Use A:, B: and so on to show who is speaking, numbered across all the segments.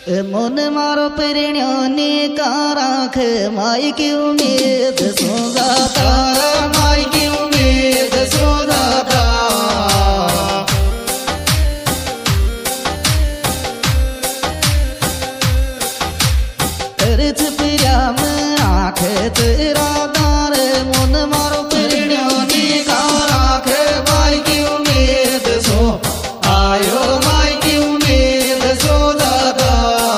A: मन मारो परिण्यो का राख माई की उम्मीद सोगा तारा माई की उम्मीद सोगा अर्थ पिया में आँख तेरा दार मन मारो परिण्यो का राख माई की उम्मीद सो आयो माई की उम्मीद सो दादा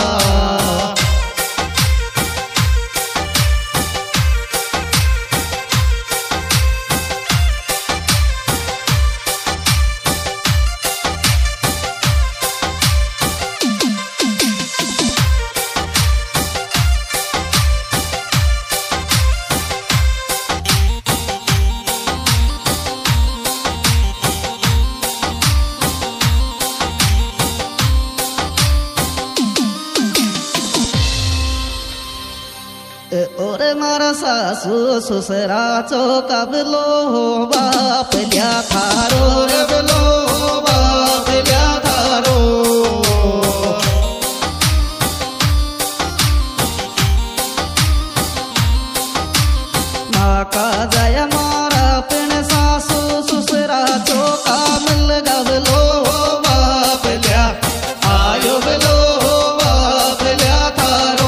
A: और मारा सासू ससुरा चो कबलो बाप लिया थारो रबलो बाप लिया थारो माँ का जय मारा पिण सासू ससुरा चो कामल गबलो बाप लिया आयो बलो बाप लिया थारो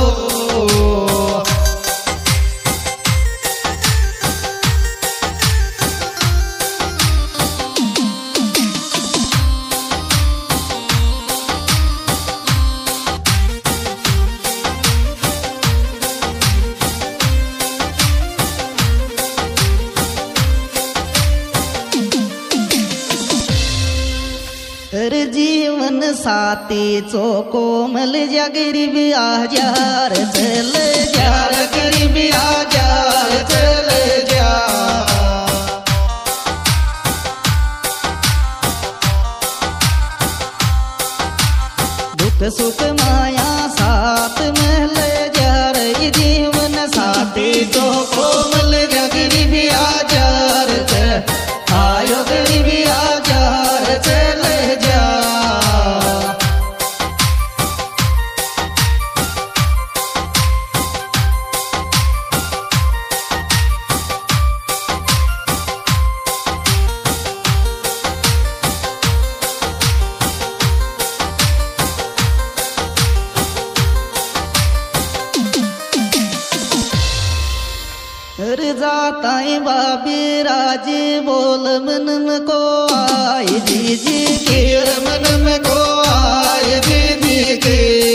A: जीवन साथी चो कोमल जा गरीबी आजार चल जार गरीबी आजार चल जा दुख सुख माया साथ में ले जा रही जीवन साथी चो कोमल जा गरीबी आजार आयो गरीबी आजार चल जा जाताई बाबी राजी बोल मन में को आए दीजी के मन में को आए दीदी के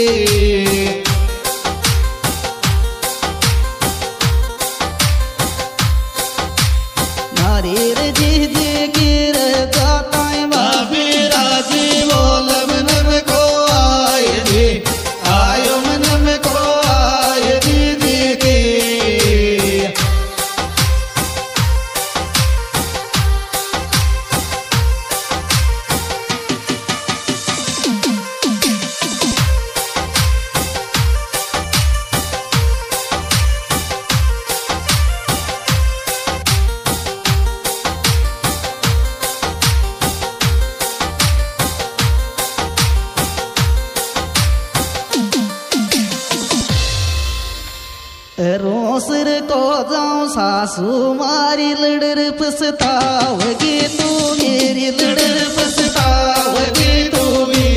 A: नारी रे दीदी की जाताई बाबी राजी बोल मन में को आए दी आयो मन में को आए दीदी के रोसर को जाऊं सासू मारी लड़र पछतावगी तू मेरी लड़र पछतावगी तू भी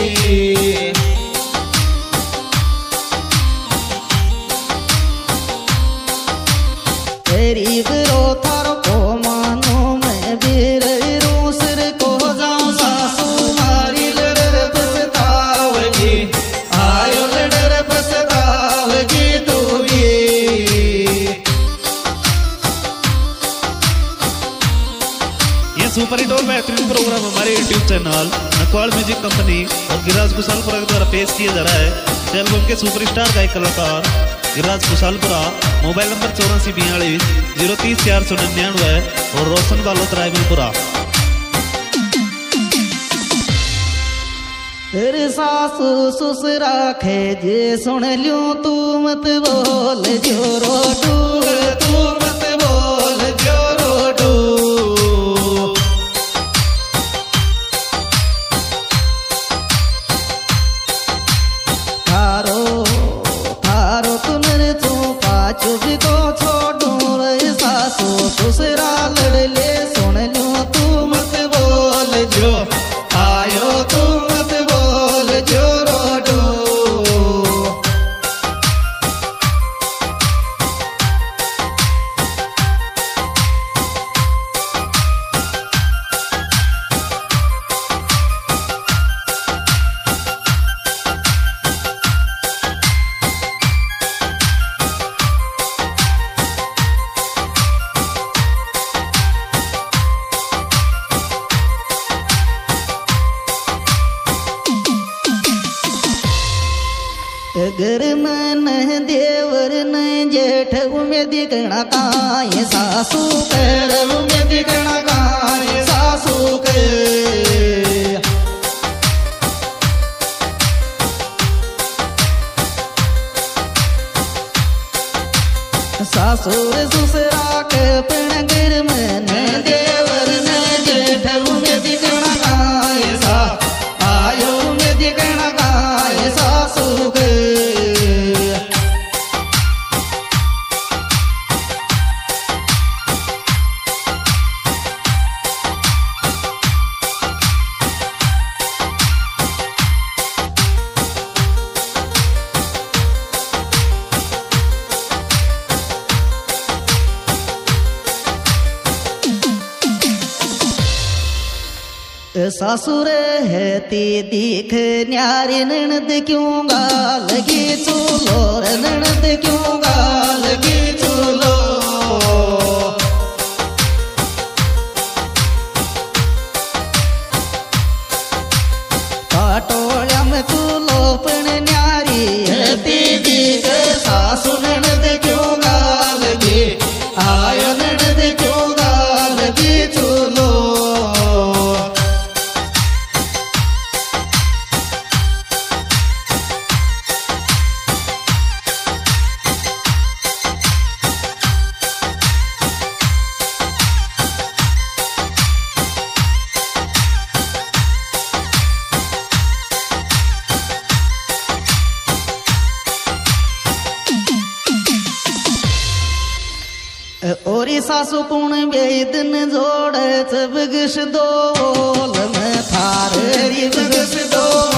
A: गरीब रो थारो को मानो मैं बीर रोसर को जाऊं सासू मारी लड़र पछतावगी आयो लड़र पछतावगी तू
B: सुपर हिट और बेहतरीन प्रोग्राम हमारे YouTube channel Nakwal music company और गिरिराज कुशालपुरा के द्वारा पेश किया जा रहा है। इस एल्बम के सुपरस्टार गायक कलाकार गिरिराज कुशालपुरा, मोबाइल नंबर 8442 030 499 और रोशन बालोत रायपुरा।
A: सासू ससुरा खे जे सुन लियो तू मत बोल जोरो डूर तू मत बोल जोरो डूर घर मन देवर न जेठ उमेदी कणा काय सासू कर उमेदी कणा काय सासू कर सासूर ससुरा के पण घर मन देवर न जेठ उमेदी कणा काय सा आयो उमेदी कणा काय सासू के सासुर है ती दीख न्यारी ननद क्यों गाल की चूलो रे ननद क्यों गाल की चूलो पाटोळ्या में चूलो पण न्यारी है ती दीख सासु ननद क्यों गाल की आयो ननद क्यों गाल की चूलो ओरी सासू पुण बेदन जोड़ बगस दोल में थार बगस दो